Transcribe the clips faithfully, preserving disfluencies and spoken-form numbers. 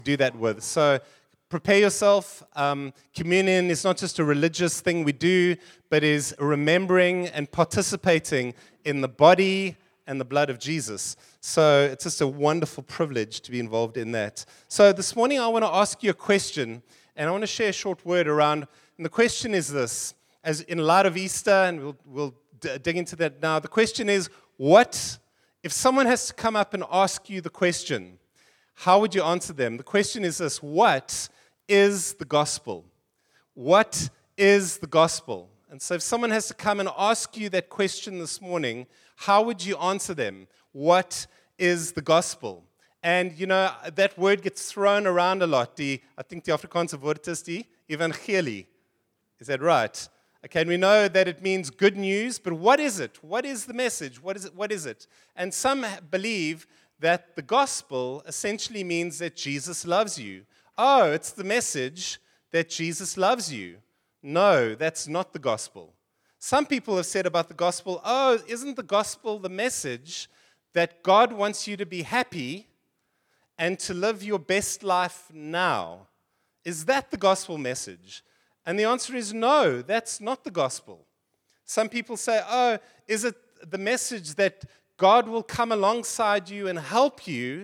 do that with. So prepare yourself. Um, communion is not just a religious thing we do, but is remembering and participating in the body and the blood of Jesus. So it's just a wonderful privilege to be involved in that. So this morning I want to ask you a question, and I want to share a short word around, and the question is this, as in light of Easter, and we'll, we'll d- dig into that now. The question is, what, if someone has to come up and ask you the question, how would you answer them? The question is this: what is the gospel? What is the gospel? And so if someone has to come and ask you that question this morning, how would you answer them? What is the gospel? And, you know, that word gets thrown around a lot. Die, I think the Afrikaanse woord is die evangelie. Is that right? Okay, and we know that it means good news, but what is it? What is the message? What is it? What is it? And some believe that the gospel essentially means that Jesus loves you. Oh, it's the message that Jesus loves you. No, that's not the gospel. Some people have said about the gospel, oh, isn't the gospel the message that God wants you to be happy and to live your best life now? Is that the gospel message? And the answer is no, that's not the gospel. Some people say, oh, is it the message that God will come alongside you and help you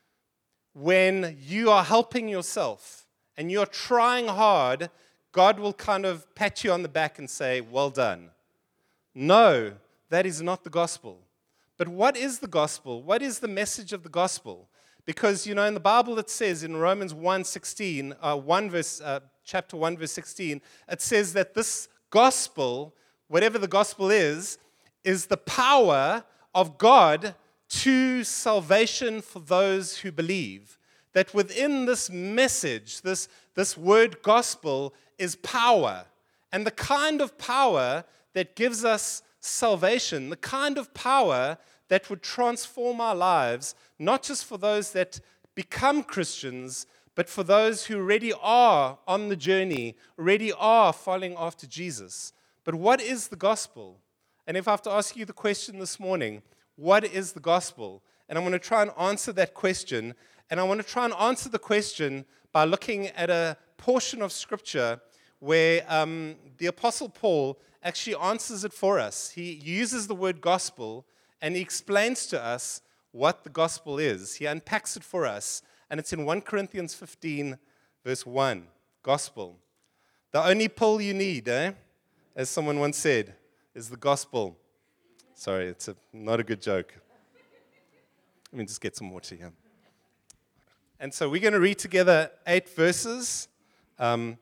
when you are helping yourself and you're trying hard? God will kind of pat you on the back and say, well done. No, that is not the gospel. But what is the gospel? What is the message of the gospel? Because, you know, in the Bible it says in Romans one sixteen, uh, one verse, uh, chapter one, verse sixteen, it says that this gospel, whatever the gospel is, is the power of God to salvation for those who believe. That within this message, this, this word gospel, is power. And the kind of power that gives us salvation, the kind of power that would transform our lives, not just for those that become Christians, but for those who already are on the journey, already are following after Jesus. But what is the gospel? And if I have to ask you the question this morning, what is the gospel? And I'm going to try and answer that question. And I want to try and answer the question by looking at a portion of Scripture where um, the Apostle Paul actually answers it for us. He uses the word gospel, and he explains to us what the gospel is. He unpacks it for us, and it's in First Corinthians fifteen, verse one, gospel. The only pill you need, eh, as someone once said, is the gospel. Sorry, it's a, not a good joke. Let me just get some water here. And so we're going to read together eight verses. Um,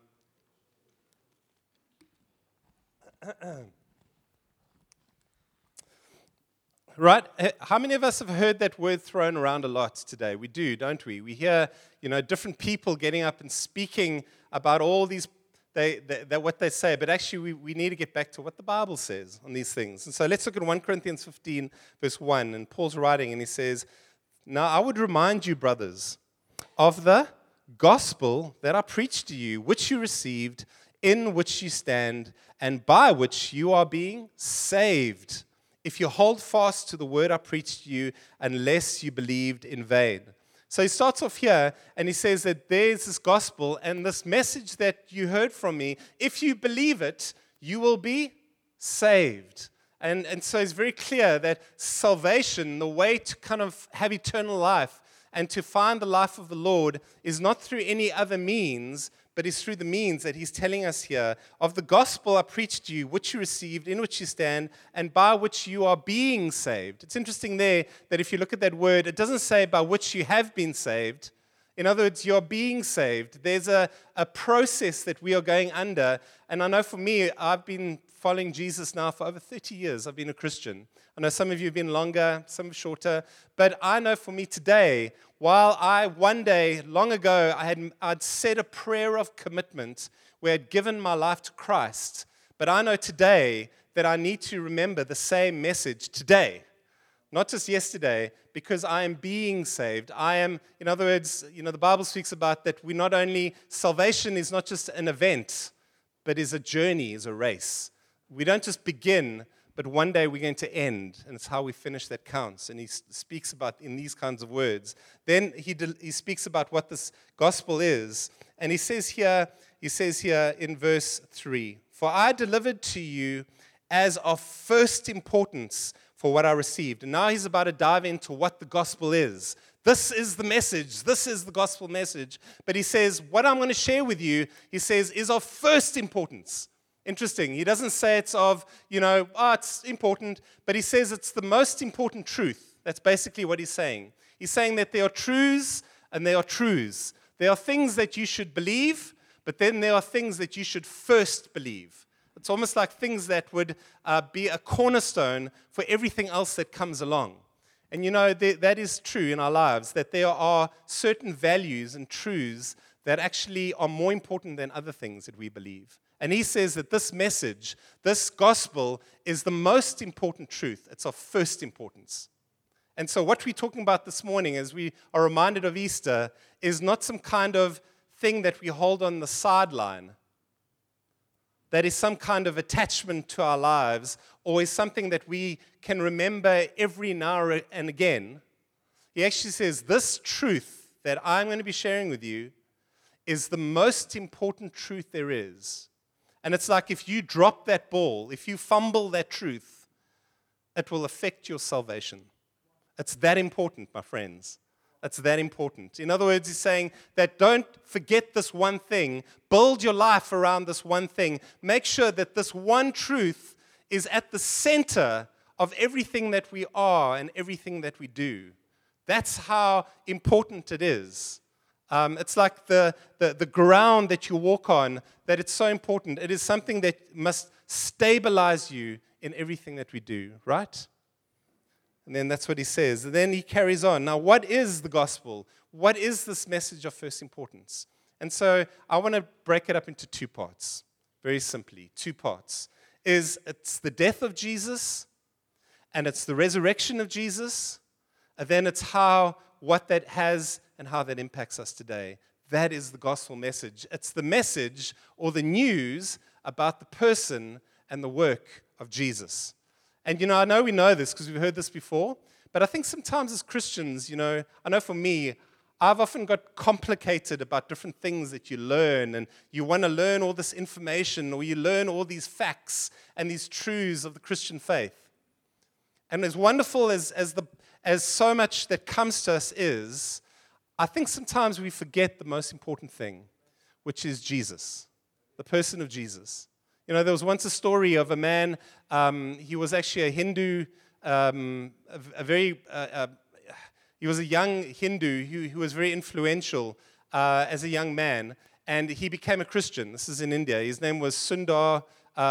Right? How many of us have heard that word thrown around a lot today? We do, don't we? We hear, you know, different people getting up and speaking about all these, they, they, they, what they say, but actually we, we need to get back to what the Bible says on these things. And so let's look at First Corinthians fifteen, verse one, and Paul's writing, and he says, now I would remind you, brothers, of the gospel that I preached to you, which you received, in which you stand, and by which you are being saved, if you hold fast to the word I preached to you, unless you believed in vain. So he starts off here, and he says that there's this gospel and this message that you heard from me. If you believe it, you will be saved. And, and so it's very clear that salvation, the way to kind of have eternal life and to find the life of the Lord, is not through any other means, but is through the means that he's telling us here of the gospel I preached to you, which you received, in which you stand, and by which you are being saved. It's interesting there that if you look at that word, it doesn't say by which you have been saved. In other words, you're being saved. There's a, a process that we are going under. And I know for me, I've been following Jesus now for over thirty years. I've been a Christian. I know some of you have been longer, some shorter. But I know for me today, while I one day, long ago, I had I'd said a prayer of commitment where I'd given my life to Christ. But I know today that I need to remember the same message today. Not just yesterday, because I am being saved. I am, in other words, you know, the Bible speaks about that we not only, salvation is not just an event, but is a journey, is a race. We don't just begin, but one day we're going to end, and it's how we finish that counts. And he speaks about in these kinds of words. Then he de- he speaks about what this gospel is, and he says here, he says here in verse three, "For I delivered to you as of first importance for what I received." And now he's about to dive into what the gospel is. This is the message. This is the gospel message. But he says, what I'm going to share with you, he says, is of first importance. Interesting. He doesn't say it's of, you know, oh, it's important, but he says it's the most important truth. That's basically what he's saying. He's saying that there are truths and there are truths. There are things that you should believe, but then there are things that you should first believe. It's almost like things that would uh, be a cornerstone for everything else that comes along. And you know, th- that is true in our lives, that there are certain values and truths that actually are more important than other things that we believe. And he says that this message, this gospel, is the most important truth. It's of first importance. And so what we're talking about this morning, as we are reminded of Easter, is not some kind of thing that we hold on the sideline, that is some kind of attachment to our lives, or is something that we can remember every now and again. He actually says, this truth that I'm going to be sharing with you is the most important truth there is. And it's like if you drop that ball, if you fumble that truth, it will affect your salvation. It's that important, my friends. It's that important. In other words, he's saying that don't forget this one thing. Build your life around this one thing. Make sure that this one truth is at the center of everything that we are and everything that we do. That's how important it is. Um, it's like the, the, the ground that you walk on, that it's so important. It is something that must stabilize you in everything that we do, right? And then that's what he says. And then he carries on. Now, what is the gospel? What is this message of first importance? And so I want to break it up into two parts, very simply. Two parts. Is it's the death of Jesus, and it's the resurrection of Jesus, and then it's how, what that has and how that impacts us today. That is the gospel message. It's the message or the news about the person and the work of Jesus. And, you know, I know we know this because we've heard this before, but I think sometimes as Christians, you know, I know for me, I've often got complicated about different things that you learn, and you want to learn all this information, or you learn all these facts and these truths of the Christian faith. And as wonderful as, as, the, as so much that comes to us is, I think sometimes we forget the most important thing, which is Jesus, the person of Jesus. You know, there was once a story of a man, um, he was actually a Hindu, um, a, a very, uh, uh, he was a young Hindu who, who was very influential uh, as a young man, and he became a Christian. This is in India. His name was Sundar,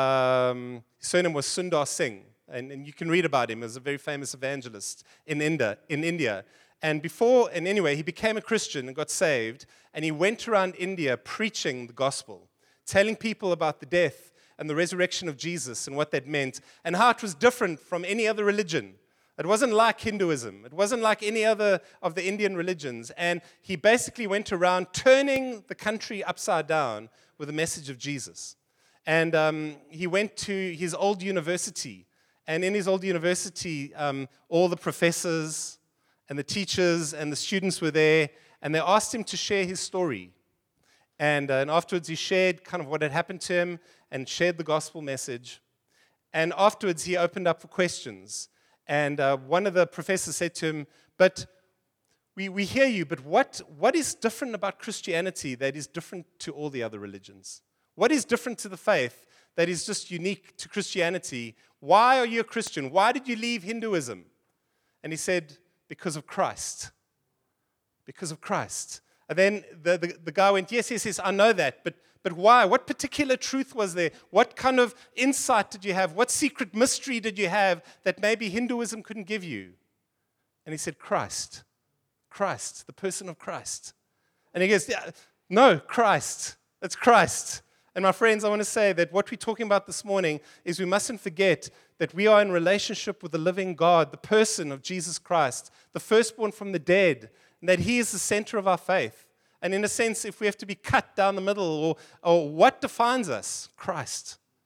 um, his surname was Sundar Singh, and, and you can read about him as a very famous evangelist in India. In India. And before, and anyway, he became a Christian and got saved, and he went around India preaching the gospel, telling people about the death and the resurrection of Jesus and what that meant, and how it was different from any other religion. It wasn't like Hinduism. It wasn't like any other of the Indian religions. And he basically went around turning the country upside down with the message of Jesus. And um, he went to his old university. And in his old university, um, all the professors and the teachers and the students were there. And they asked him to share his story. And, uh, and afterwards, he shared kind of what had happened to him and shared the gospel message. And afterwards, he opened up for questions. And uh, one of the professors said to him, but we, we hear you, but what, what is different about Christianity that is different to all the other religions? What is different to the faith that is just unique to Christianity? Why are you a Christian? Why did you leave Hinduism? And he said, because of Christ. Because of Christ. And then the, the, the guy went, yes, yes, yes, I know that, but But why? What particular truth was there? What kind of insight did you have? What secret mystery did you have that maybe Hinduism couldn't give you? And he said, Christ. Christ, the person of Christ. And he goes, yeah, no, Christ. It's Christ. And my friends, I want to say that what we're talking about this morning is we mustn't forget that we are in relationship with the living God, the person of Jesus Christ, the firstborn from the dead, and that he is the center of our faith. And in a sense, if we have to be cut down the middle, or, or what defines us? Christ.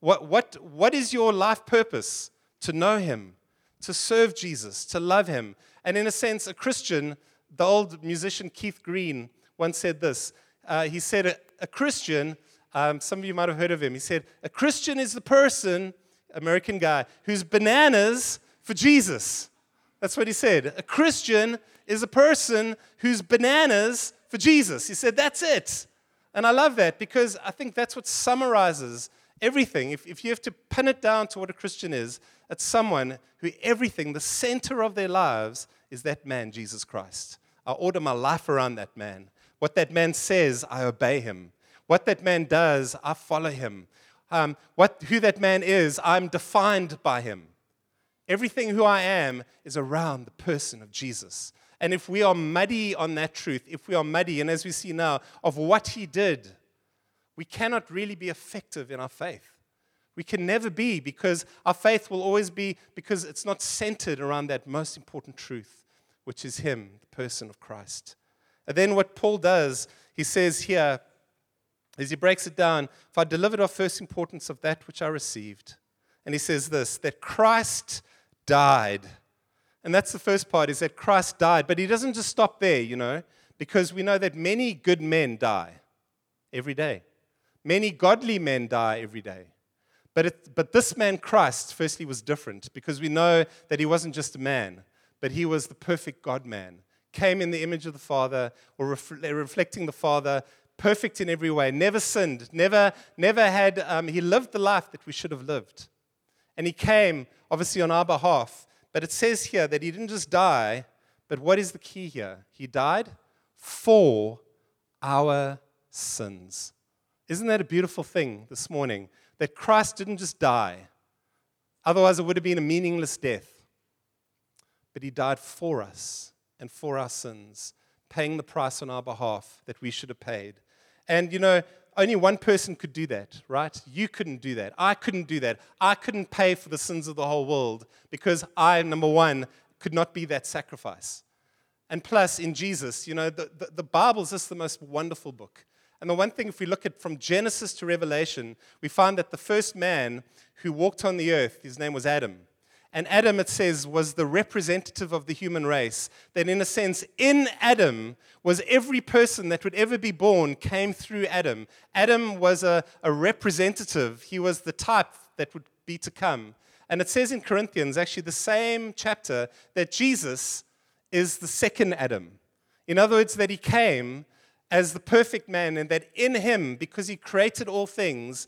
What, what, what is your life purpose? To know him, to serve Jesus, to love him. And in a sense, a Christian, the old musician Keith Green once said this. Uh, he said, a, a Christian, um, some of you might have heard of him, he said, a Christian is the person, American guy, who's bananas for Jesus. That's what he said. A Christian is a person who's bananas for Jesus. He said, that's it. And I love that because I think that's what summarizes everything. If, if you have to pin it down to what a Christian is, it's someone who everything, the center of their lives, is that man, Jesus Christ. I order my life around that man. What that man says, I obey him. What that man does, I follow him. Um, what, who that man is, I'm defined by him. Everything who I am is around the person of Jesus. And if we are muddy on that truth, if we are muddy, and as we see now, of what he did, we cannot really be effective in our faith. We can never be, because our faith will always be, because it's not centered around that most important truth, which is him, the person of Christ. And then what Paul does, he says here, as he breaks it down, if I delivered of first importance of that which I received. And he says this, that Christ died. And that's the first part, is that Christ died. But he doesn't just stop there, you know, because we know that many good men die every day. Many godly men die every day. But it, but this man, Christ, firstly, was different, because we know that he wasn't just a man, but he was the perfect God-man. Came in the image of the Father, or ref, reflecting the Father, perfect in every way, never sinned, never, never had, um, he lived the life that we should have lived. And he came, obviously, on our behalf. But it says here that he didn't just die, but what is the key here? He died for our sins. Isn't that a beautiful thing this morning? That Christ didn't just die. Otherwise, it would have been a meaningless death. But he died for us and for our sins, paying the price on our behalf that we should have paid. And, you know, only one person could do that, right? You couldn't do that. I couldn't do that. I couldn't pay for the sins of the whole world because I, number one, could not be that sacrifice. And plus, in Jesus, you know, the, the, the Bible is just the most wonderful book. And the one thing, if we look at from Genesis to Revelation, we find that the first man who walked on the earth, his name was Adam. And Adam, it says, was the representative of the human race. That in a sense, in Adam was every person that would ever be born came through Adam. Adam was a, a representative. He was the type that would be to come. And it says in Corinthians, actually the same chapter, that Jesus is the second Adam. In other words, that he came as the perfect man, and that in him, because he created all things,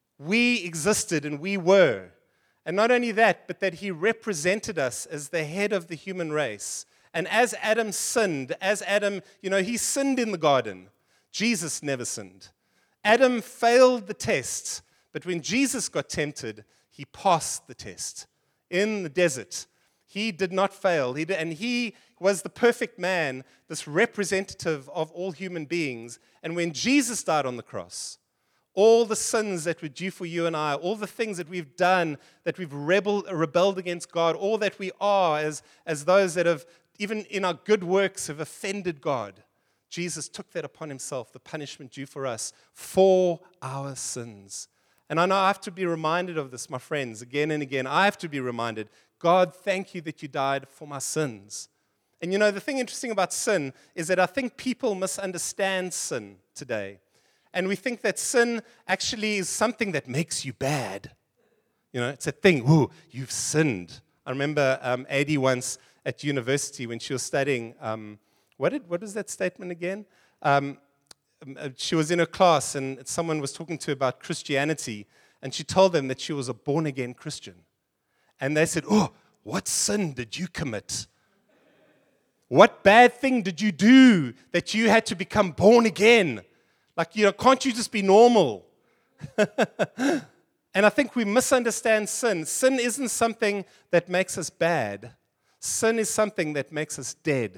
we existed and we were. And not only that, but that he represented us as the head of the human race. And as Adam sinned, as Adam, you know, he sinned in the garden. Jesus never sinned. Adam failed the test, but when Jesus got tempted, he passed the test. In the desert, he did not fail. He did, and he was the perfect man, this representative of all human beings. And when Jesus died on the cross, all the sins that were due for you and I, all the things that we've done, that we've rebelled, rebelled against God, all that we are as, as those that have, even in our good works, have offended God, Jesus took that upon himself, the punishment due for us, for our sins. And I know I have to be reminded of this, my friends, again and again. I have to be reminded, God, thank you that you died for my sins. And you know, the thing interesting about sin is that I think people misunderstand sin today. And we think that sin actually is something that makes you bad. You know, it's a thing, ooh, you've sinned. I remember um, Adi once at university when she was studying, um, what, did, what was that statement again? Um, she was in a class and someone was talking to her about Christianity, and she told them that she was a born-again Christian. And they said, oh, what sin did you commit? What bad thing did you do that you had to become born again? Like, you know, can't you just be normal? And I think we misunderstand sin. Sin isn't something that makes us bad. Sin is something that makes us dead.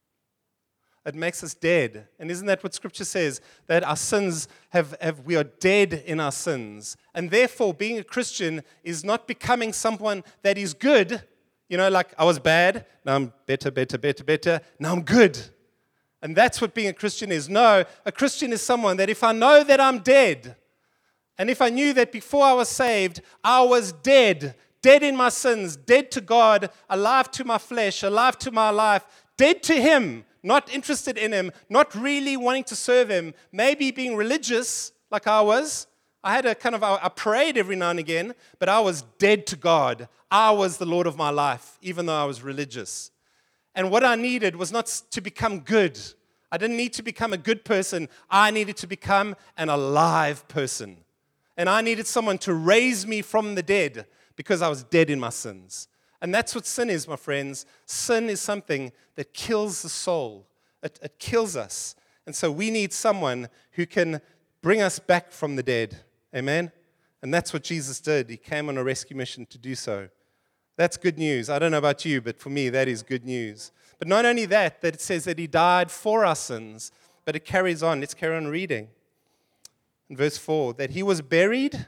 It makes us dead. And isn't that what Scripture says? That our sins have, have we are dead in our sins. And therefore, being a Christian is not becoming someone that is good. You know, like, I was bad, now I'm better, better, better, better, now I'm good. And that's what being a Christian is. No, a Christian is someone that if I know that I'm dead, And if I knew that before I was saved, I was dead, dead in my sins, dead to God, alive to my flesh, alive to my life, dead to Him, not interested in Him, not really wanting to serve Him, maybe being religious like I was. I had a kind of, I prayed every now and again, but I was dead to God. I was the Lord of my life, even though I was religious. And what I needed was not to become good. I didn't need to become a good person. I needed to become an alive person. And I needed someone to raise me from the dead because I was dead in my sins. And that's what sin is, my friends. Sin is something that kills the soul. It, it kills us. And so we need someone who can bring us back from the dead. Amen? And that's what Jesus did. He came on a rescue mission to do so. That's good news. I don't know about you, but for me, that is good news. But not only that, that it says that He died for our sins, but it carries on. Let's carry on reading. In verse four, that He was buried,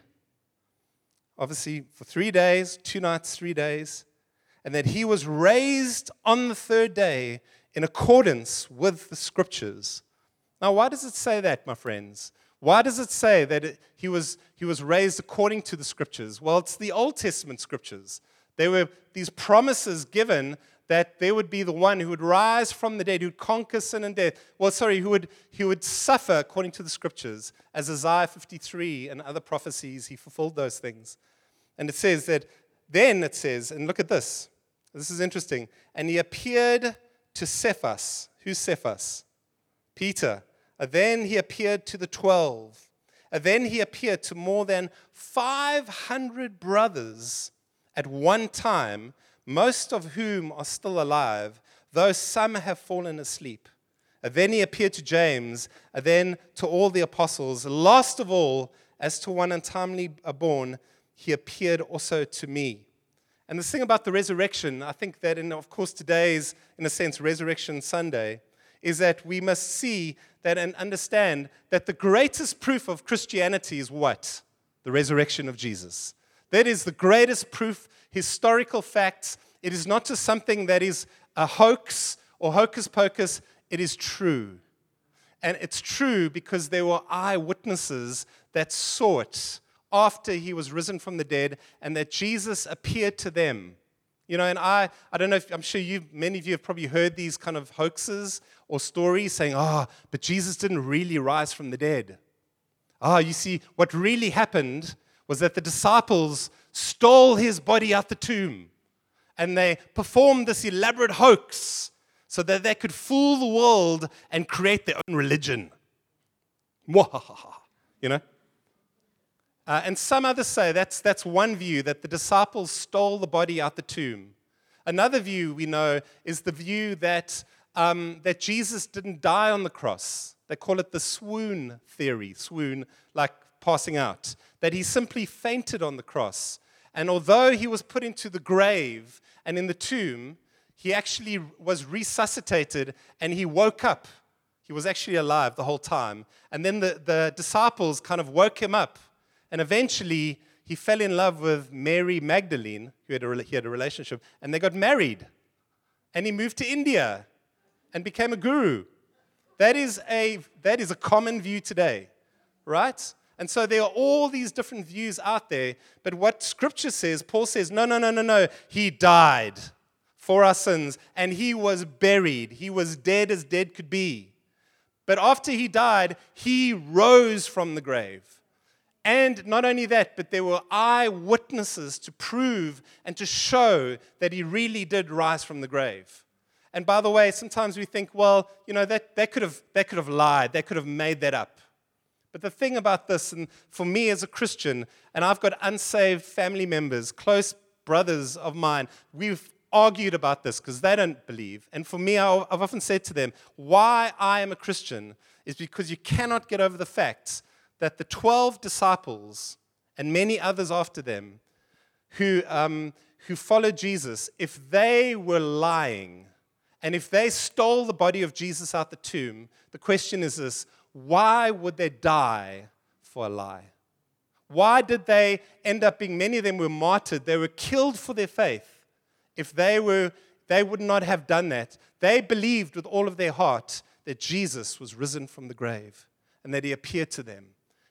obviously for three days, two nights, three days, and that He was raised on the third day in accordance with the Scriptures. Now, why does it say that, my friends? Why does it say that it, he, was, he was raised according to the Scriptures? Well, it's the Old Testament Scriptures. There were these promises given that there would be the one who would rise from the dead, who would conquer sin and death. Well, sorry, who would, he would suffer according to the Scriptures. As Isaiah fifty-three and other prophecies, he fulfilled those things. And it says that, then it says, and look at this. This is interesting. And He appeared to Cephas. Who's Cephas? Peter. And then He appeared to the twelve. And then He appeared to more than five hundred brothers at one time, most of whom are still alive, though some have fallen asleep. And then He appeared to James, and then to all the apostles. Last of all, as to one untimely born, He appeared also to me. And the thing about the resurrection, I think that, in, of course, today's, in a sense, Resurrection Sunday, is that we must see that and understand that the greatest proof of Christianity is what? The resurrection of Jesus. That is the greatest proof, historical facts. It is not just something that is a hoax or hocus pocus. It is true. And it's true because there were eyewitnesses that saw it after He was risen from the dead and that Jesus appeared to them. You know, and I, I don't know if, I'm sure you, many of you have probably heard these kind of hoaxes or stories saying, oh, but Jesus didn't really rise from the dead. Ah, oh, you see, what really happened was that the disciples stole His body out the tomb and they performed this elaborate hoax so that they could fool the world and create their own religion. You know? Uh, and some others say that's, that's one view, that the disciples stole the body out the tomb. Another view we know is the view that, um, that Jesus didn't die on the cross. They call it the swoon theory, swoon, like passing out. That He simply fainted on the cross. And although He was put into the grave and in the tomb, He actually was resuscitated and He woke up. He was actually alive the whole time. And then the, the disciples kind of woke Him up. And eventually, He fell in love with Mary Magdalene, who had a, he had a relationship, and they got married. And He moved to India and became a guru. That is a, that is a common view today, right? And so there are all these different views out there. But what Scripture says, Paul says, no, no, no, no, no. He died for our sins, and He was buried. He was dead as dead could be. But after He died, He rose from the grave. And not only that, but there were eyewitnesses to prove and to show that He really did rise from the grave. And by the way, sometimes we think, well, you know, that they could have they could have lied, they could have made that up. But the thing about this, and for me as a Christian, and I've got unsaved family members, close brothers of mine, we've argued about this because they don't believe. And for me, I've often said to them, why I am a Christian is because you cannot get over the fact that the twelve disciples and many others after them who, um, who followed Jesus, if they were lying and if they stole the body of Jesus out the tomb, the question is this: why would they die for a lie? Why did they end up being, many of them were martyred, they were killed for their faith. If they were, they would not have done that. They believed with all of their heart that Jesus was risen from the grave and that He appeared to them.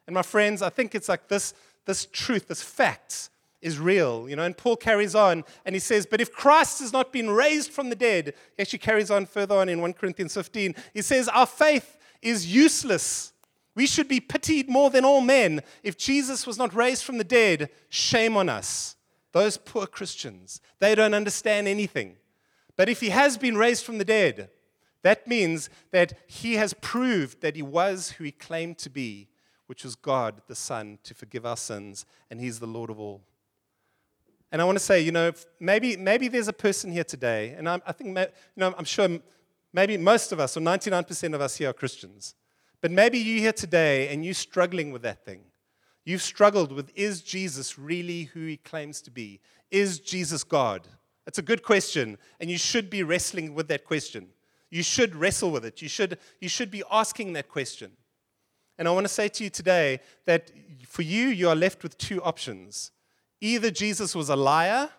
And my friends, I think it's like this, this truth, this fact is real, you know, and Paul carries on and he says, but if Christ has not been raised from the dead, he actually carries on further on in First Corinthians fifteen, he says, our faith is useless. We should be pitied more than all men. If Jesus was not raised from the dead, shame on us. Those poor Christians, they don't understand anything. But if he has been raised from the dead, that means that he has proved that he was who he claimed to be, which was God, the Son, to forgive our sins, and he's the Lord of all. And I want to say, you know, maybe maybe there's a person here today, and I'm, I think, you know, I'm sure maybe most of us, or ninety-nine percent of us here are Christians, but maybe you're here today and you're struggling with that thing. You've struggled with, is Jesus really who he claims to be? Is Jesus God? It's a good question, and you should be wrestling with that question. You should wrestle with it. You should, you should be asking that question. And I want to say to you today that for you, you are left with two options. Either Jesus was a liar,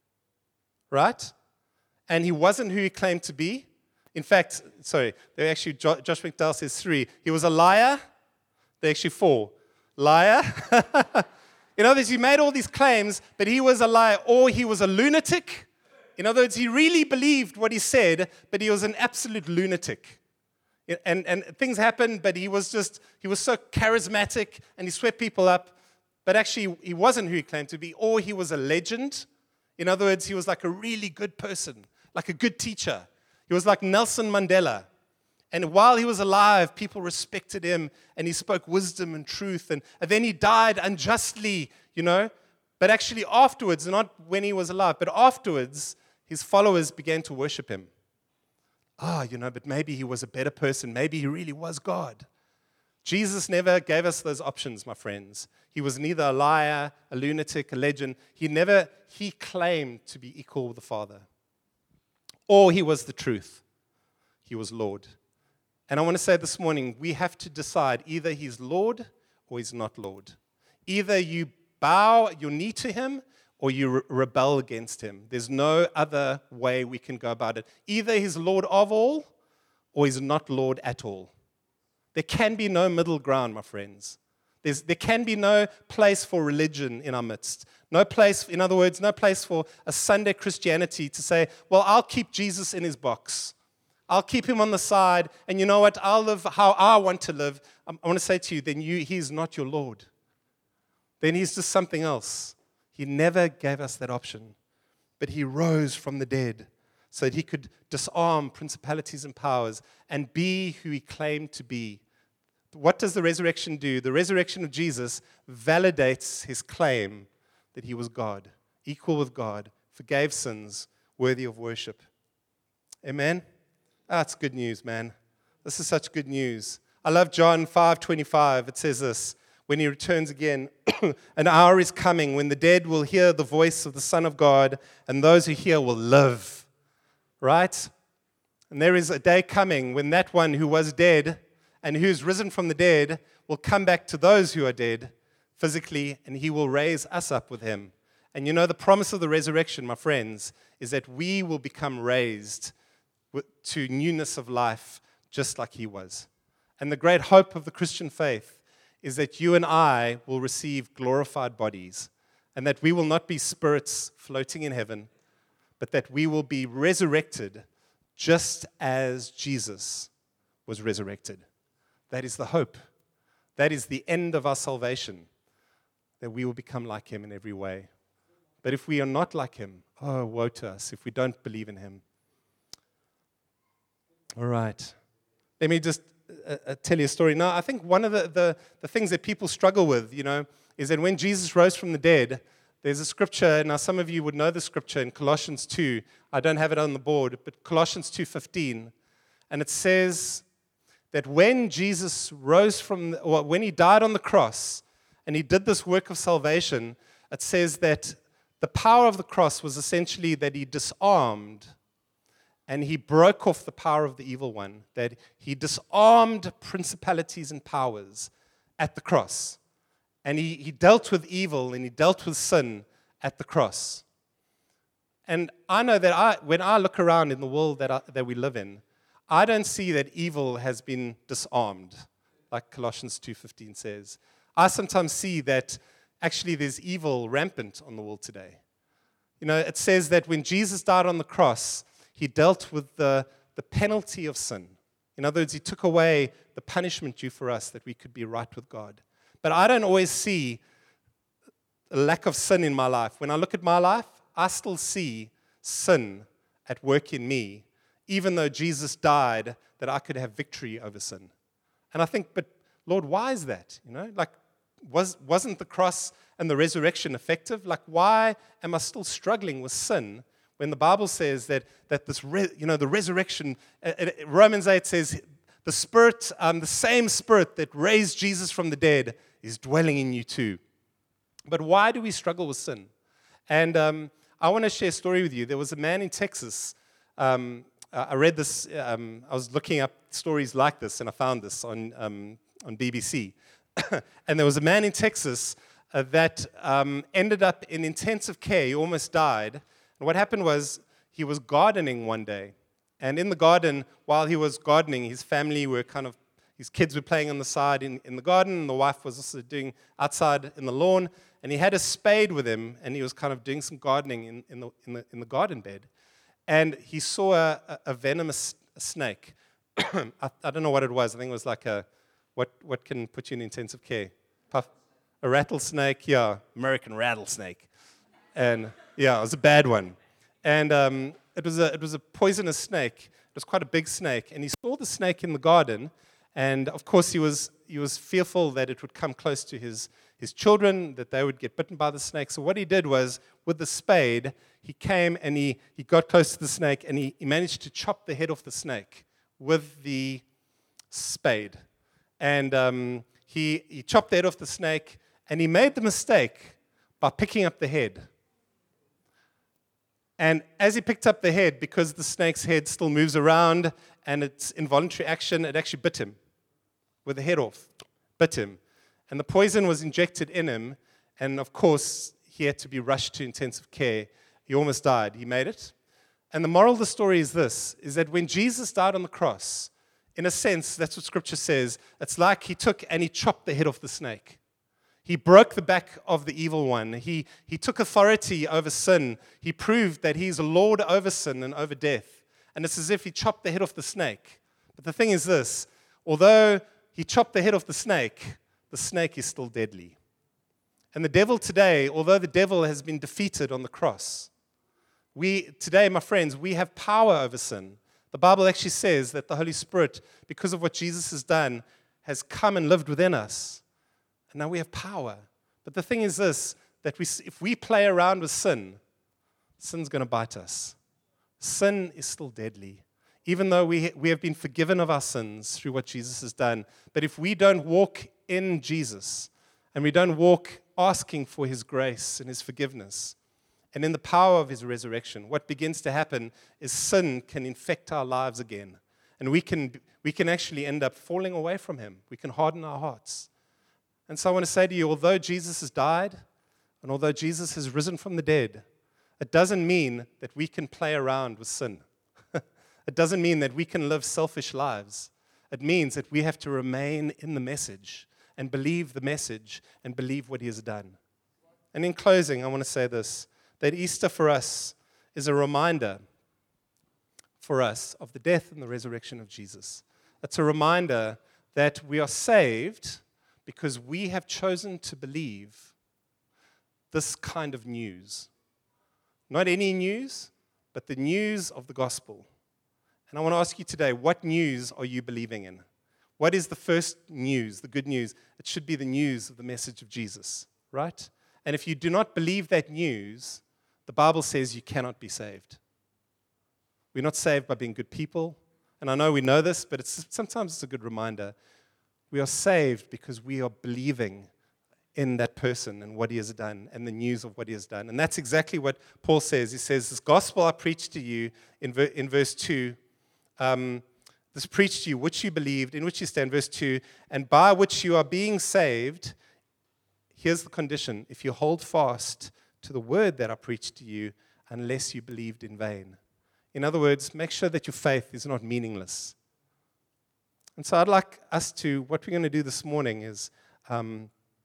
right? And he wasn't who he claimed to be. In fact, sorry, they actually, Josh McDowell says three. He was a liar. They're actually four. Liar. In other words, he made all these claims, but he was a liar, or he was a lunatic. In other words, he really believed what he said, but he was an absolute lunatic. And, and things happened, but he was just, he was so charismatic, and he swept people up. But actually, he wasn't who he claimed to be, or he was a legend. In other words, he was like a really good person, like a good teacher. He was like Nelson Mandela. And while he was alive, people respected him, and he spoke wisdom and truth. And, and then he died unjustly, you know. But actually afterwards, not when he was alive, but afterwards, his followers began to worship him. Ah, oh, you know, but maybe he was a better person. Maybe he really was God. Jesus never gave us those options, my friends. He was neither a liar, a lunatic, a legend. He never, he claimed to be equal with the Father. Or he was the truth. He was Lord. And I want to say this morning, we have to decide either he's Lord or he's not Lord. Either you bow your knee to him or you re- rebel against him. There's no other way we can go about it. Either he's Lord of all or he's not Lord at all. There can be no middle ground, my friends. There's, there can be no place for religion in our midst. No place, in other words, no place for a Sunday Christianity to say, well, I'll keep Jesus in his box. I'll keep him on the side, and you know what? I'll live how I want to live. I want to say to you, then you, he's not your Lord. Then he's just something else. He never gave us that option. But he rose from the dead so that he could disarm principalities and powers and be who he claimed to be. What does the resurrection do? The resurrection of Jesus validates his claim that he was God, equal with God, forgave sins, worthy of worship. Amen? That's good news, man. This is such good news. I love John five twenty-five. It says this, when he returns again, an hour is coming when the dead will hear the voice of the Son of God, and those who hear will live. Right? And there is a day coming when that one who was dead and who's risen from the dead will come back to those who are dead physically, and he will raise us up with him. And you know, the promise of the resurrection, my friends, is that we will become raised to newness of life just like he was. And the great hope of the Christian faith is that you and I will receive glorified bodies, and that we will not be spirits floating in heaven, but that we will be resurrected just as Jesus was resurrected. That is the hope. That is the end of our salvation, that we will become like him in every way. But if we are not like him, oh, woe to us if we don't believe in him. All right. Let me just uh, uh, tell you a story. Now, I think one of the, the, the things that people struggle with, you know, is that when Jesus rose from the dead, there's a scripture. Now, some of you would know the scripture in Colossians two. I don't have it on the board, but Colossians two fifteen. And it says that when Jesus rose from, the, or when he died on the cross, and he did this work of salvation, it says that the power of the cross was essentially that he disarmed and he broke off the power of the evil one, that he disarmed principalities and powers at the cross. And he, he dealt with evil and he dealt with sin at the cross. And I know that I, when I look around in the world that, I, that we live in, I don't see that evil has been disarmed, like Colossians two fifteen says. I sometimes see that actually there's evil rampant on the world today. You know, it says that when Jesus died on the cross, he dealt with the, the penalty of sin. In other words, he took away the punishment due for us that we could be right with God. But I don't always see a lack of sin in my life. When I look at my life, I still see sin at work in me, even though Jesus died that I could have victory over sin. And I think, but Lord, why is that? You know, like, was, wasn't the cross and the resurrection effective? Like, why am I still struggling with sin when the Bible says that, that this, re, you know, the resurrection, uh, uh, Romans eight says, the Spirit, um, the same Spirit that raised Jesus from the dead is dwelling in you too. But why do we struggle with sin? And um, I want to share a story with you. There was a man in Texas. Um, I read this. Um, I was looking up stories like this, and I found this on um, on B B C. And there was a man in Texas uh, that um, ended up in intensive care. He almost died. And what happened was he was gardening one day, and in the garden, while he was gardening, his family were kind of his kids were playing on the side in, in the garden, and the wife was also doing outside in the lawn. And he had a spade with him, and he was kind of doing some gardening in, in, the, in, the, in the garden bed. And he saw a, a, a venomous snake. I, I don't know what it was. I think it was like a, what, what can put you in intensive care? Puff, a rattlesnake, yeah, American rattlesnake. And yeah, it was a bad one. And um, it was a, it was a poisonous snake. It was quite a big snake. And he saw the snake in the garden, and of course he was, he was fearful that it would come close to his his children, that they would get bitten by the snake. So what he did was, with the spade, he came and he, he got close to the snake, and he, he managed to chop the head off the snake with the spade. And um, he, he chopped the head off the snake, and he made the mistake by picking up the head. And as he picked up the head, because the snake's head still moves around and it's involuntary action, it actually bit him with the head off, bit him. And the poison was injected in him, and of course, he had to be rushed to intensive care. He almost died. He made it. And the moral of the story is this, is that when Jesus died on the cross, in a sense, that's what Scripture says, it's like he took and he chopped the head off the snake. He broke the back of the evil one. He, he took authority over sin. He proved that he's a Lord over sin and over death. And it's as if he chopped the head off the snake. But the thing is this, although he chopped the head off the snake, the snake is still deadly. And the devil today, although the devil has been defeated on the cross, we today, my friends, we have power over sin. The Bible actually says that the Holy Spirit, because of what Jesus has done, has come and lived within us. And now we have power. But the thing is this, that we, if we play around with sin, sin's going to bite us. Sin is still deadly. Even though we, we have been forgiven of our sins through what Jesus has done. But if we don't walk in Jesus, and we don't walk asking for his grace and his forgiveness, and in the power of his resurrection, what begins to happen is sin can infect our lives again. And we can, we can actually end up falling away from him. We can harden our hearts. And so I want to say to you, although Jesus has died, and although Jesus has risen from the dead, it doesn't mean that we can play around with sin. It doesn't mean that we can live selfish lives. It means that we have to remain in the message and believe the message and believe what he has done. And in closing, I want to say this, that Easter for us is a reminder for us of the death and the resurrection of Jesus. It's a reminder that we are saved because we have chosen to believe this kind of news. Not any news, but the news of the gospel. And I want to ask you today, what news are you believing in? What is the first news, the good news? It should be the news of the message of Jesus, right? And if you do not believe that news, the Bible says you cannot be saved. We're not saved by being good people. And I know we know this, but it's, sometimes it's a good reminder. We are saved because we are believing in that person and what he has done and the news of what he has done. And that's exactly what Paul says. He says, this gospel I preach to you in, ver- in verse two, um, this preached to you, which you believed, in which you stand, verse two, and by which you are being saved. Here's the condition. If you hold fast to the word that I preached to you, unless you believed in vain. In other words, make sure that your faith is not meaningless. And so I'd like us to, what we're going to do this morning is, um,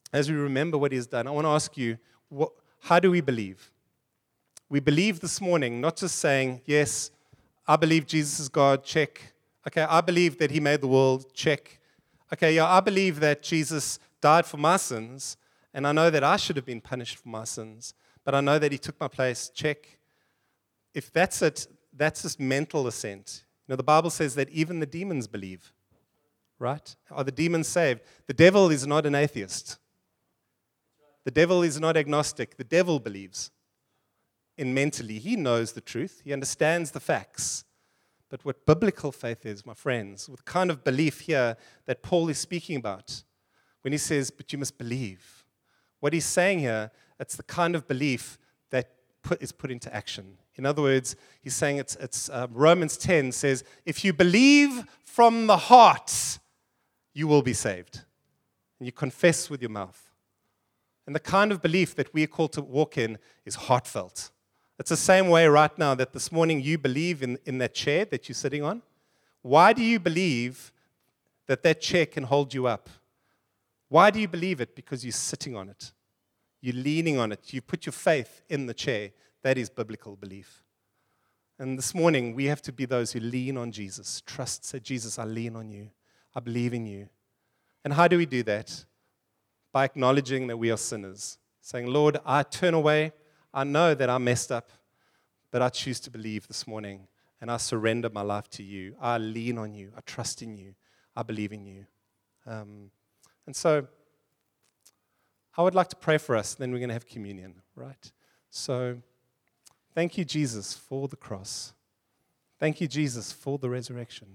as we remember what he has done, I want to ask you, what, how do we believe? We believe this morning, not just saying, yes, I believe Jesus is God, check. Okay, I believe that he made the world, check. Okay, yeah, I believe that Jesus died for my sins, and I know that I should have been punished for my sins, but I know that he took my place, check. If that's it, that's just mental assent. You know, the Bible says that even the demons believe, right? Are the demons saved? The devil is not an atheist. The devil is not agnostic. The devil believes. In mentally, he knows the truth. He understands the facts. But what biblical faith is, my friends, with the kind of belief here that Paul is speaking about, when he says, but you must believe, what he's saying here, it's the kind of belief that put, is put into action. In other words, he's saying it's, it's uh, Romans ten says, if you believe from the heart, you will be saved. And you confess with your mouth. And the kind of belief that we are called to walk in is heartfelt. It's the same way right now that this morning you believe in, in that chair that you're sitting on. Why do you believe that that chair can hold you up? Why do you believe it? Because you're sitting on it. You're leaning on it. You put your faith in the chair. That is biblical belief. And this morning, we have to be those who lean on Jesus. Trust, say, Jesus, I lean on you. I believe in you. And how do we do that? By acknowledging that we are sinners. Saying, Lord, I turn away. I know that I messed up, but I choose to believe this morning, and I surrender my life to you. I lean on you. I trust in you. I believe in you. Um, and so I would like to pray for us, then we're going to have communion, right? So thank you, Jesus, for the cross. Thank you, Jesus, for the resurrection.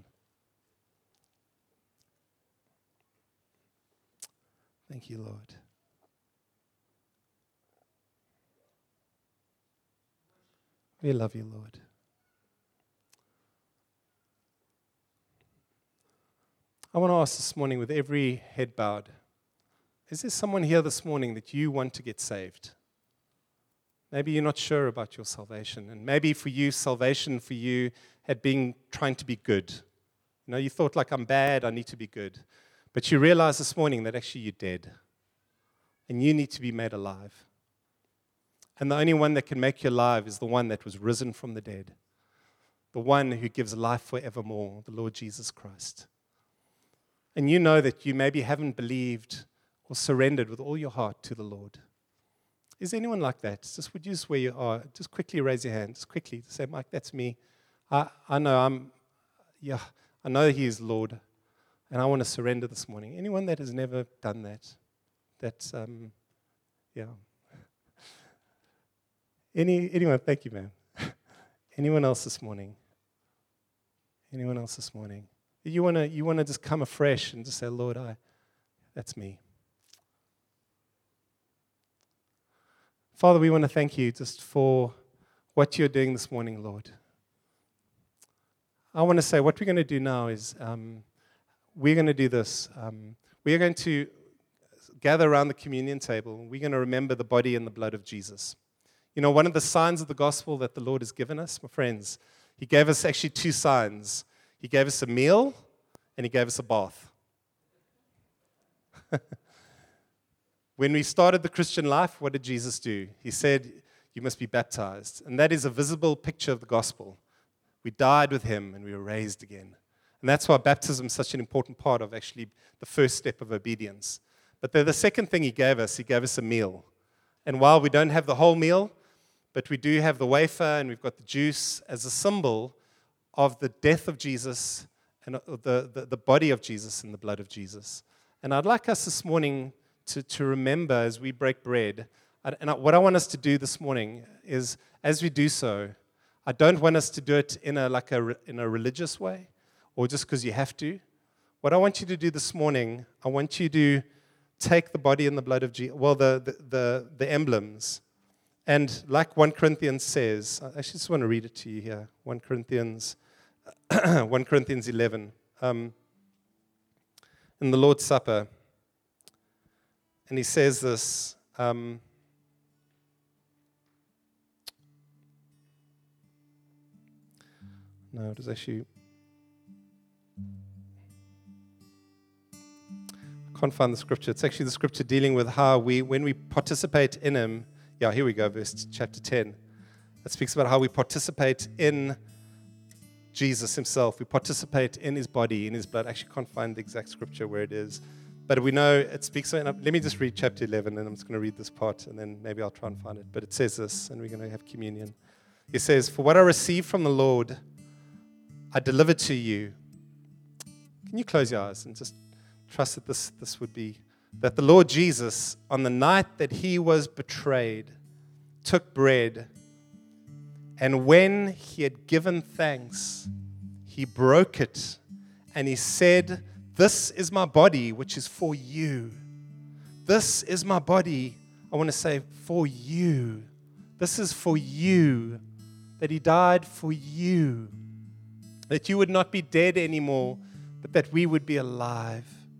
Thank you, Lord. We love you, Lord. I want to ask this morning, with every head bowed, is there someone here this morning that you want to get saved? Maybe you're not sure about your salvation, and maybe for you, salvation for you had been trying to be good. You know, you thought, like, I'm bad, I need to be good. But you realize this morning that actually you're dead, and you need to be made alive. And the only one that can make you alive is the one that was risen from the dead, the one who gives life forevermore, the Lord Jesus Christ. And you know that you maybe haven't believed or surrendered with all your heart to the Lord. Is there anyone like that? Just would you just where you are, just quickly raise your hand, just quickly say, Mike, that's me. I, I know I'm, yeah, I know He is Lord, and I want to surrender this morning. Anyone that has never done that? That's, um, yeah. Any anyone? Thank you, man. Anyone else this morning? Anyone else this morning? You wanna you wanna just come afresh and just say, Lord, I, that's me. Father, we want to thank you just for what you're doing this morning, Lord. I want to say what we're going to do now is um, we're going to do this. Um, we're going to gather around the communion table. We're going to remember the body and the blood of Jesus. You know, one of the signs of the gospel that the Lord has given us, my friends, He gave us actually two signs. He gave us a meal and He gave us a bath. When we started the Christian life, what did Jesus do? He said, you must be baptized. And that is a visible picture of the gospel. We died with Him and we were raised again. And that's why baptism is such an important part of actually the first step of obedience. But the, the second thing He gave us, He gave us a meal. And while we don't have the whole meal, but we do have the wafer and we've got the juice as a symbol of the death of Jesus and the, the, the body of Jesus and the blood of Jesus. And I'd like us this morning to, to remember as we break bread. And what I want us to do this morning is, as we do so, I don't want us to do it in a like a in a religious way or just because you have to. What I want you to do this morning, I want you to take the body and the blood of Jesus, well, the, the, the, the emblems. And like First Corinthians says, I actually just want to read it to you here. First Corinthians, First Corinthians eleven. Um, in the Lord's Supper. And he says this, um, no, it was actually, I've Can't find the scripture. It's actually the scripture dealing with how we, when we participate in him. Yeah, here we go, verse chapter ten. It speaks about how we participate in Jesus himself. We participate in his body, in his blood. I actually can't find the exact scripture where it is. But we know it speaks. Let me just read chapter eleven, and I'm just going to read this part, and then maybe I'll try and find it. But it says this, and we're going to have communion. It says, "For what I received from the Lord, I delivered to you." Can you close your eyes and just trust that this, this would be, that the Lord Jesus, on the night that he was betrayed, took bread, and when he had given thanks, he broke it, and he said, "This is my body, which is for you." This is my body, I want to say, for you. This is for you, that he died for you, that you would not be dead anymore, but that we would be alive.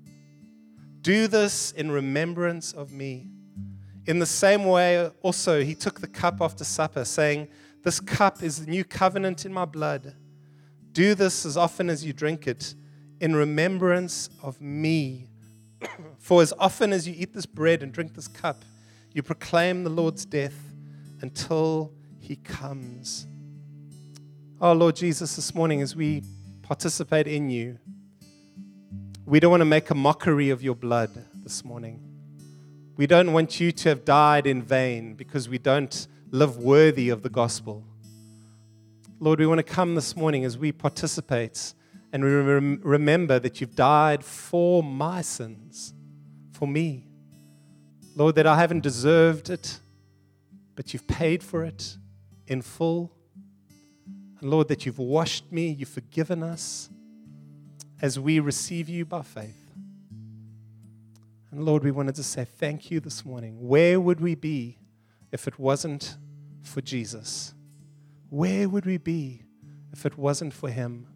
Do this in remembrance of me. In the same way, also, he took the cup after supper, saying, "This cup is the new covenant in my blood. Do this as often as you drink it, in remembrance of me. For as often as you eat this bread and drink this cup, you proclaim the Lord's death until he comes." Oh, Lord Jesus, this morning as we participate in you, we don't want to make a mockery of your blood this morning. We don't want you to have died in vain because we don't live worthy of the gospel. Lord, we want to come this morning as we participate and we rem- remember that you've died for my sins, for me. Lord, that I haven't deserved it, but you've paid for it in full. And Lord, that you've washed me, you've forgiven us as we receive you by faith. And Lord, we wanted to say thank you this morning. Where would we be if it wasn't for Jesus? Where would we be if it wasn't for him?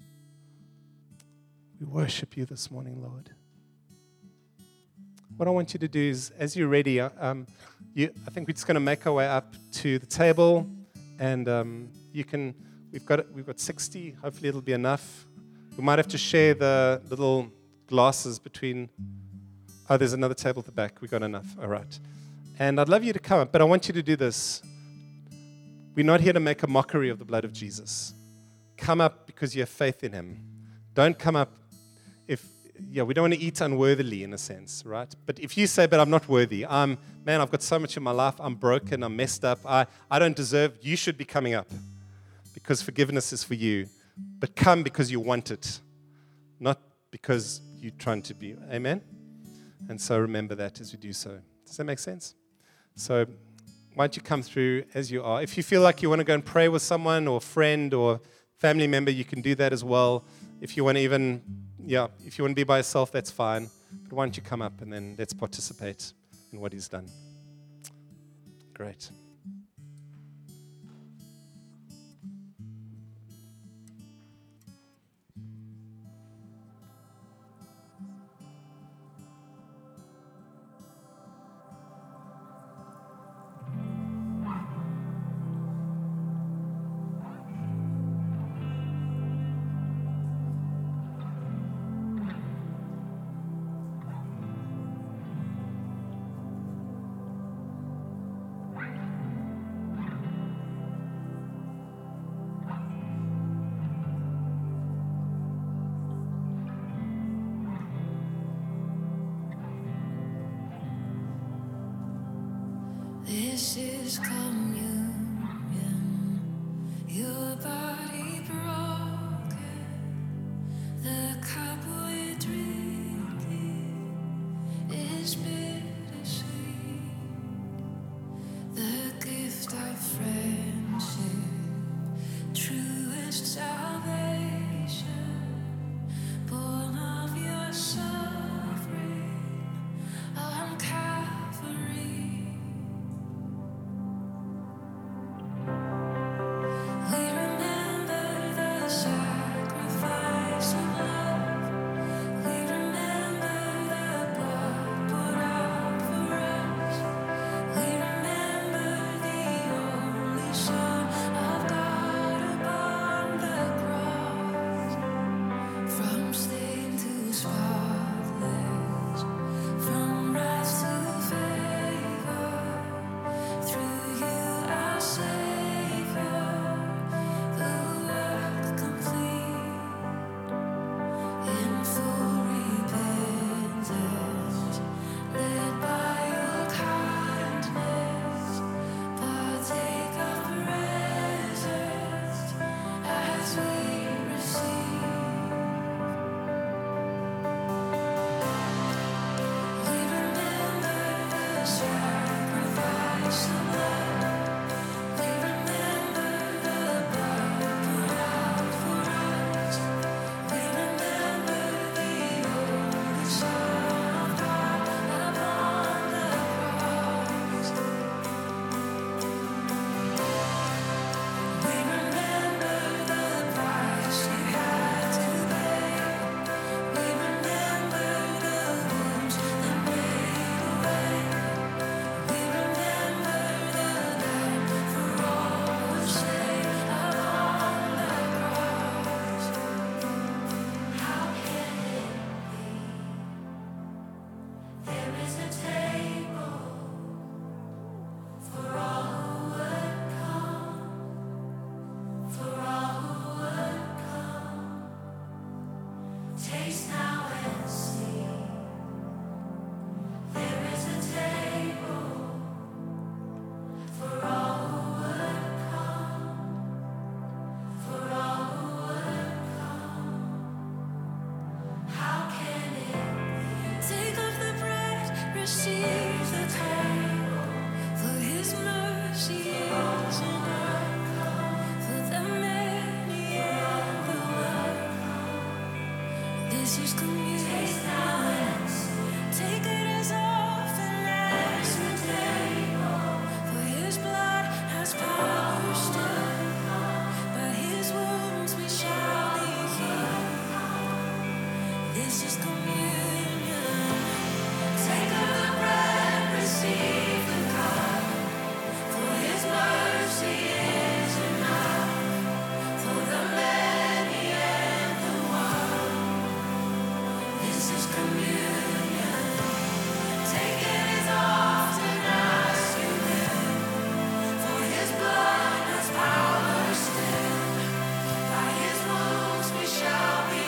We worship you this morning, Lord. What I want you to do is, as you're ready, um, you, I think we're just going to make our way up to the table, and um, you can. We've got we've got sixty. Hopefully, it'll be enough. We might have to share the little glasses between. Oh, there's another table at the back. We've got enough. All right. And I'd love you to come up, but I want you to do this. We're not here to make a mockery of the blood of Jesus. Come up because you have faith in him. Don't come up if, yeah, we don't want to eat unworthily in a sense, right? But if you say, but I'm not worthy, I'm, man, I've got so much in my life, I'm broken, I'm messed up, I, I don't deserve, you should be coming up because forgiveness is for you. But come because you want it, not because you're trying to be, amen? And so remember that as you do so. Does that make sense? So why don't you come through as you are. If you feel like you want to go and pray with someone or friend or family member, you can do that as well. If you want to even, yeah, if you want to be by yourself, that's fine. But why don't you come up and then let's participate in what he's done. Great. This is communion, your body broken, the cup we're drinking is bittersweet, the gift of friendship, truest salvation, born of your suffering on Calvary. receive the cup, for His mercy is enough for the many and the one. This is communion. Take it as often as you may, for His blood has power still. By His wounds we shall be healed. This is communion. Take of the bread, receive the cup, for His mercy is enough for the many and the one. This is communion. Take it as often as you will, for His blood has power still. By His wounds we shall be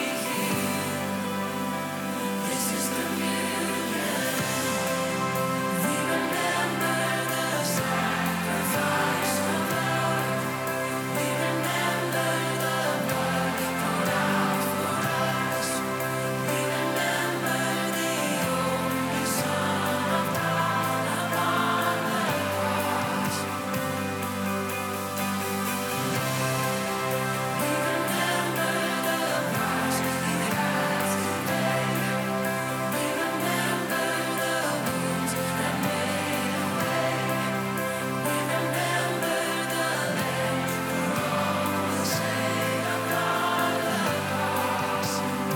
healed. This is communion. We remember the sacrifice of love. We remember the blood poured out for us. We remember the only Son of God upon the cross. We remember the price He had to pay. We remember the wounds that made a way. We remember the Lamb for all the sake of God the cross.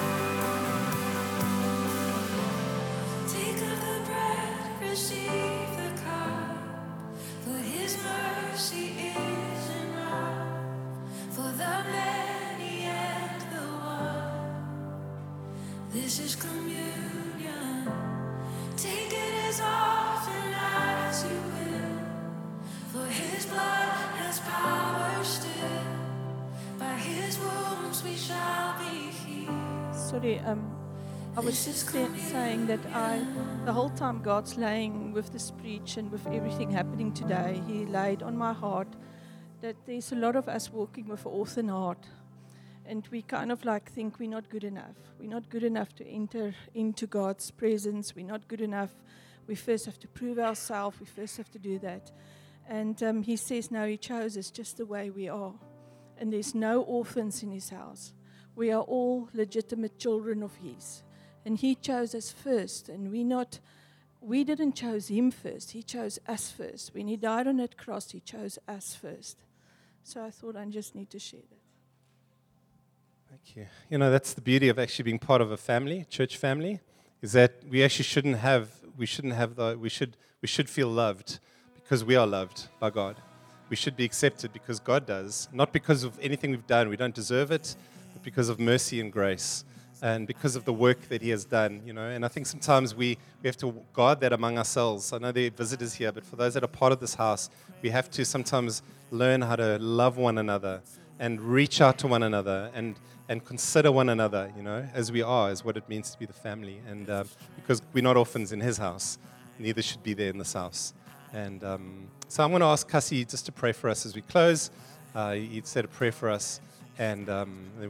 Take of the bread, receive the cup, for His mercy is enough for the many and the one. This is communion. Take it as often as you will, for His blood has power still. By His wounds we shall be healed. Sorry, um, I was just sa- saying that I, the whole time God's laying with this preach and with everything happening today, He laid on my heart that there's a lot of us walking with an orphan heart. And we kind of like think we're not good enough. We're not good enough to enter into God's presence. We're not good enough. We first have to prove ourselves. We first have to do that. And um, He says, no, He chose us just the way we are. And there's no orphans in His house. We are all legitimate children of His. And He chose us first. And we not, we didn't choose Him first. He chose us first. When He died on that cross, He chose us first. So I thought I just need to share that. Thank you. You know, that's the beauty of actually being part of a family, church family, is that we actually shouldn't have, we shouldn't have the, we should, we should feel loved because we are loved by God. We should be accepted because God does, not because of anything we've done. We don't deserve it, but because of mercy and grace and because of the work that He has done, you know. And I think sometimes we, we have to guard that among ourselves. I know there are visitors here, but for those that are part of this house, we have to sometimes learn how to love one another and reach out to one another and and consider one another, you know, as we are, as what it means to be the family. And um, because we're not orphans in His house, neither should be there in this house. And um, so I'm going to ask Cassie just to pray for us as we close. Uh, he'd said a prayer for us, and um,